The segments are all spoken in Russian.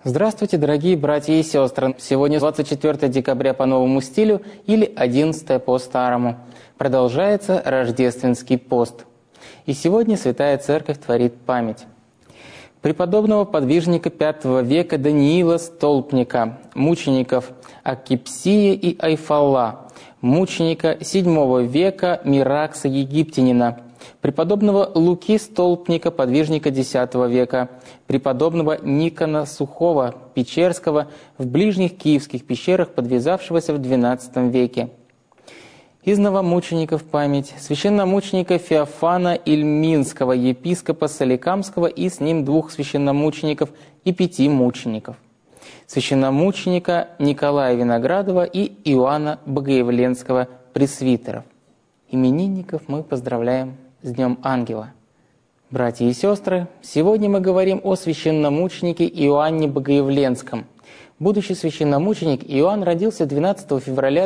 Здравствуйте, дорогие братья и сестры! Сегодня 24 декабря по новому стилю или 11 по старому. Продолжается рождественский пост. И сегодня Святая Церковь творит память преподобного подвижника V века Даниила Столпника, мучеников Аккипсия и Айфалла, мученика VII века Миракса Египтянина, преподобного Луки Столпника, подвижника X века, преподобного Никона Сухого Печерского в ближних киевских пещерах, подвязавшегося в XII веке. Из новомучеников память священномученика Феофана Ильминского, епископа Соликамского, и с ним 2 священномучеников и 5 мучеников. Священномученика Николая Виноградова и Иоанна Богоявленского, пресвитеров. Именинников мы поздравляем с Днем Ангела. Братья и сестры, сегодня мы говорим о священномученике Иоанне Богоявленском. Будущий священномученик Иоанн родился 12 февраля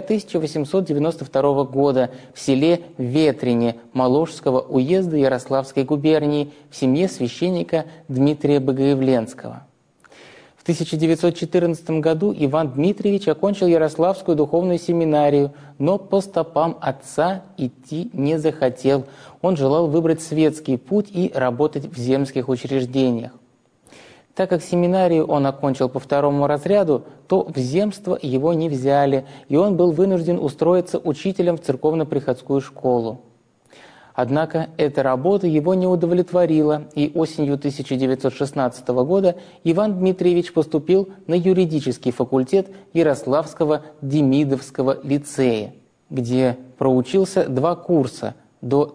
1892 года в селе Ветрине Моложского уезда Ярославской губернии в семье священника Дмитрия Богоявленского. В 1914 году Иван Дмитриевич окончил Ярославскую духовную семинарию, но по стопам отца идти не захотел. Он желал выбрать светский путь и работать в земских учреждениях. Так как семинарию он окончил по 2 разряду, то в земство его не взяли, и он был вынужден устроиться учителем в церковно-приходскую школу. Однако эта работа его не удовлетворила, и осенью 1916 года Иван Дмитриевич поступил на юридический факультет Ярославского Демидовского лицея, где проучился 2 курса до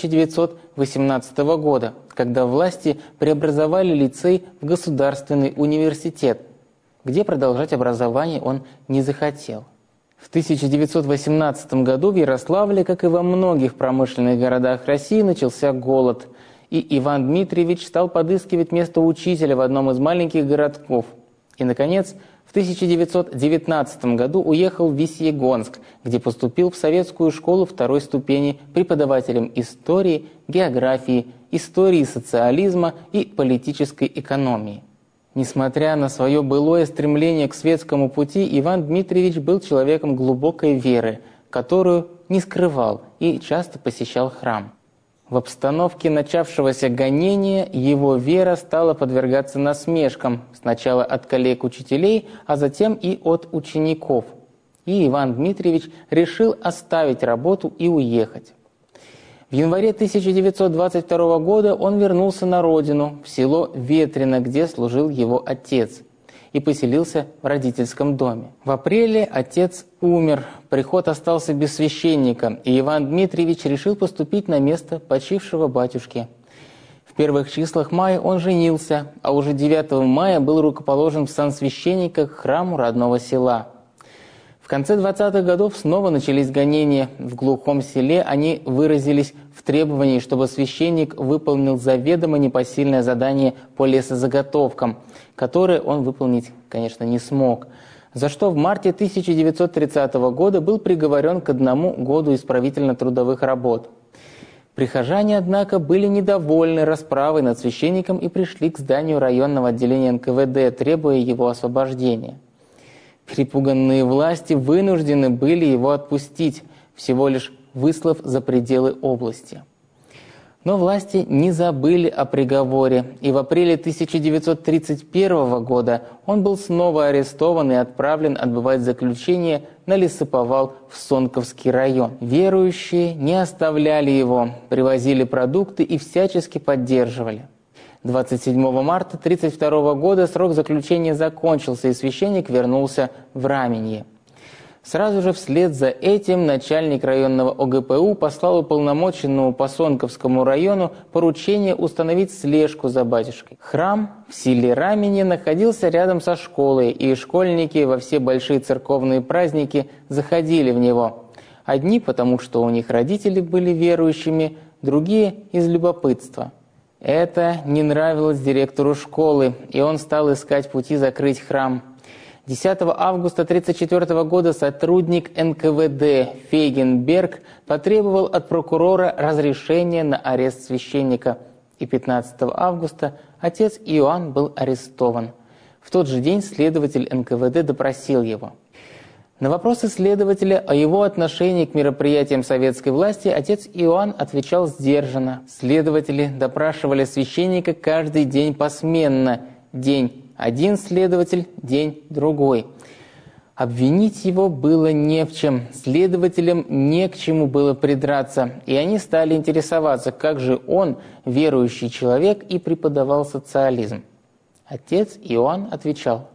1918 года, когда власти преобразовали лицей в государственный университет, где продолжать образование он не захотел. В 1918 году в Ярославле, как и во многих промышленных городах России, начался голод, и Иван Дмитриевич стал подыскивать место учителя в одном из маленьких городков. И, наконец, в 1919 году уехал в Весьегонск, где поступил в советскую школу 2-й ступени преподавателем истории, географии, истории социализма и политической экономии. Несмотря на свое былое стремление к светскому пути, Иван Дмитриевич был человеком глубокой веры, которую не скрывал и часто посещал храм. В обстановке начавшегося гонения его вера стала подвергаться насмешкам, сначала от коллег-учителей, а затем и от учеников. И Иван Дмитриевич решил оставить работу и уехать. В январе 1922 года он вернулся на родину, в село Ветрино, где служил его отец, и поселился в родительском доме. В апреле отец умер, приход остался без священника, и Иван Дмитриевич решил поступить на место почившего батюшки. В первых числах мая он женился, а уже 9 мая был рукоположен в сан священника к храму родного села. В конце 20-х годов снова начались гонения. В глухом селе они выразились в требовании, чтобы священник выполнил заведомо непосильное задание по лесозаготовкам, которое он выполнить, конечно, не смог, за что в марте 1930 года был приговорен к 1 году исправительно-трудовых работ. Прихожане, однако, были недовольны расправой над священником и пришли к зданию районного отделения НКВД, требуя его освобождения. Перепуганные власти вынуждены были его отпустить, всего лишь выслав за пределы области. Но власти не забыли о приговоре, и в апреле 1931 года он был снова арестован и отправлен отбывать заключение на лесоповал в Сонковский район. Верующие не оставляли его, привозили продукты и всячески поддерживали. 27 марта 1932 года срок заключения закончился, и священник вернулся в Раменье. Сразу же вслед за этим начальник районного ОГПУ послал уполномоченному по Сонковскому району поручение установить слежку за батюшкой. Храм в селе Раменье находился рядом со школой, и школьники во все большие церковные праздники заходили в него. Одни потому, что у них родители были верующими, другие из любопытства. Это не нравилось директору школы, и он стал искать пути закрыть храм. 10 августа 1934 года сотрудник НКВД Фейгенберг потребовал от прокурора разрешения на арест священника, и 15 августа отец Иоанн был арестован. В тот же день следователь НКВД допросил его. На вопросы следователя о его отношении к мероприятиям советской власти отец Иоанн отвечал сдержанно. Следователи допрашивали священника каждый день посменно. День один следователь, день другой. Обвинить его было не в чем, следователям не к чему было придраться, и они стали интересоваться, как же он, верующий человек, и преподавал социализм. Отец Иоанн отвечал: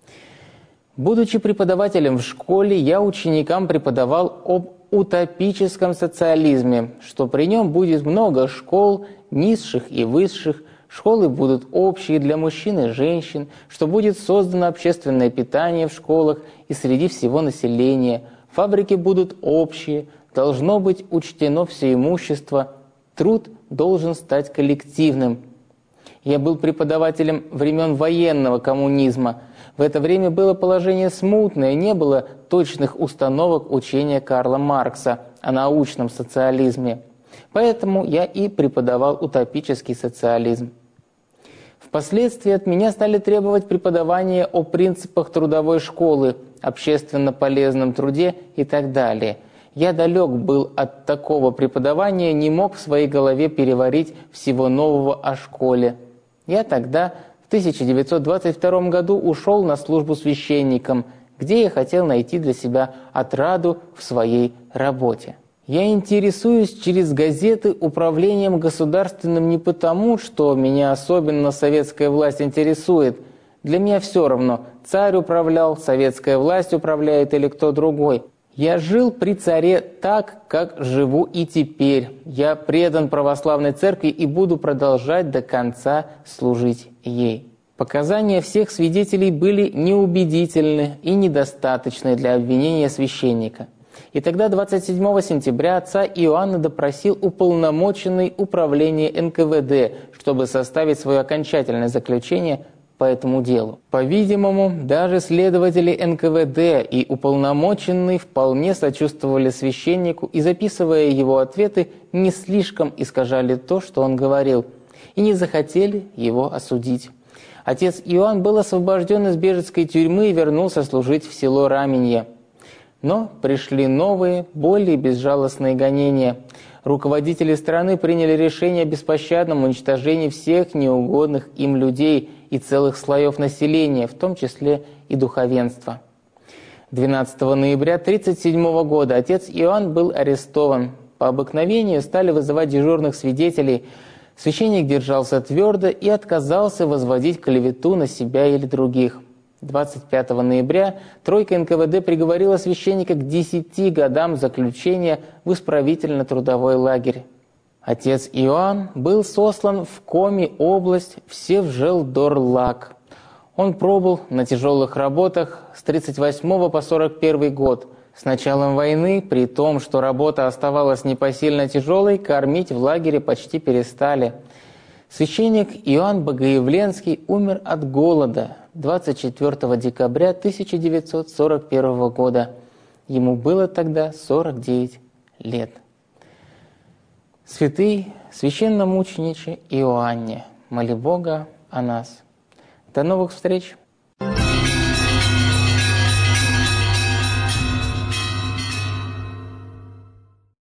«Будучи преподавателем в школе, я ученикам преподавал об утопическом социализме, что при нем будет много школ, низших и высших, школы будут общие для мужчин и женщин, что будет создано общественное питание в школах и среди всего населения, фабрики будут общие, должно быть учтено все имущество, труд должен стать коллективным». Я был преподавателем времен военного коммунизма. В это время было положение смутное, не было точных установок учения Карла Маркса о научном социализме. Поэтому я и преподавал утопический социализм. Впоследствии от меня стали требовать преподавания о принципах трудовой школы, общественно полезном труде и так далее. Я далек был от такого преподавания, не мог в своей голове переварить всего нового о школе. Я тогда, в 1922 году, ушел на службу священником, где я хотел найти для себя отраду в своей работе. Я интересуюсь через газеты управлением государственным не потому, что меня особенно советская власть интересует. Для меня все равно, царь управлял, советская власть управляет или кто другой. Я жил при царе так, как живу и теперь. Я предан православной церкви и буду продолжать до конца служить ей. Показания всех свидетелей были неубедительны и недостаточны для обвинения священника. И тогда 27 сентября отца Иоанна допросил уполномоченный управление НКВД, чтобы составить свое окончательное заключение по этому делу. По-видимому, даже следователи НКВД и уполномоченный вполне сочувствовали священнику и, записывая его ответы, не слишком искажали то, что он говорил, и не захотели его осудить. Отец Иоанн был освобожден из бежецкой тюрьмы и вернулся служить в село Раменье. Но пришли новые, более безжалостные гонения. Руководители страны приняли решение о беспощадном уничтожении всех неугодных им людей и целых слоев населения, в том числе и духовенства. 12 ноября 1937 года отец Иоанн был арестован. По обыкновению стали вызывать дежурных свидетелей. Священник держался твердо и отказался возводить клевету на себя или других. 25 ноября тройка НКВД приговорила священника к 10 годам заключения в исправительно-трудовой лагерь. Отец Иоанн был сослан в Коми область в Севжелдорлак. Он пробыл на тяжелых работах с 1938 по 1941 год. С началом войны, при том, что работа оставалась непосильно тяжелой, кормить в лагере почти перестали. Священник Иоанн Богоявленский умер от голода 24 декабря 1941 года. Ему было тогда 49 лет. Святый священномучениче Иоанне, моли Бога о нас. До новых встреч!